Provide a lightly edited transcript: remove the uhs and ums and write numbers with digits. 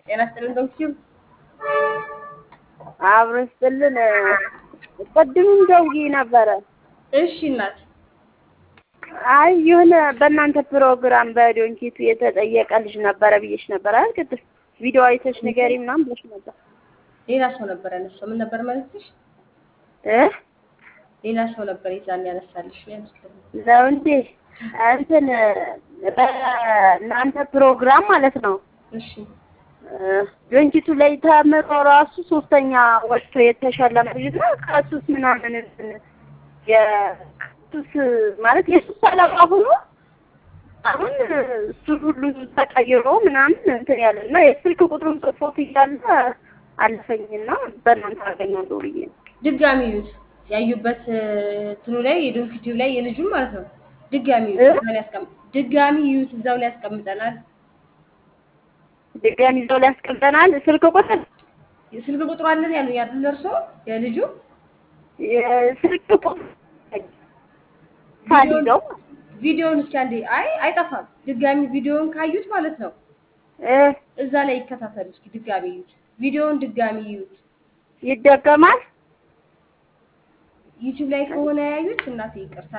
ጤና ይስጥልን ዶክተር አብረስጥልን ቀድምም ደውዬ ነበረ። እሺ እናት አይ የሆነ በእናንተ ፕሮግራም በዶንኪቱ የተጠየቀ ልጅ ነበረ ብዬሽ ነበር አይደል? ቪዲዮ አይተሽ ንገሪ ምናምን ብለሽ ነበር። ሌላ ሰው ነበር ያነሳው። ምን ነበር ማለትሽ? ሌላ ሰው ነበር ይዛን ያነሳልሽ ያመስልኝ ነው እንዴ? እንትን በእናንተ ፕሮግራም ማለት ነው። እሺ ዶንኪቱ ላይ ተምሮ ራሱ ሶስተኛ ወጥቶ የተሸለመ ልጅ ነው። ከሱስ ምናምን የሱስ ማለት የሱስ ሰለባ ሆኖ አሁን እሱ ሁሉ ተቀይሮ ምናምን እንትን ያለና የስልክ ቁጥሩን ጽፎት እያለ አለፈኝና በእናንተ አገኛለሁ ብዬ ድጋሚ ይዩት ያዩበት እንትኑ ላይ የዶንኪቱ ላይ የልጁ ማለት ነው። ድጋሚ ይዩት እዛው ላይ ያስቀምጠናል። ድጋሚ እዛው ላይ ያስቀምጠናል። ስልክ ቁጥር አለን ያሉ ያድል እርሶ የልጁ ስልክ ቁጥር ታዲያው ቪዲዮውን እስኪ አንዴ አይጠፋም። ድጋሚ ቪዲዮውን ካዩት ማለት ነው እዛ ላይ ይከታተሉ። እስኪ ድጋሚ ይዩት ቪዲዮውን ድጋሚ ይዩት። ይደገማል ዩቲዩብ ላይ ከሆነ ያዩት እናቴ ይቅርታ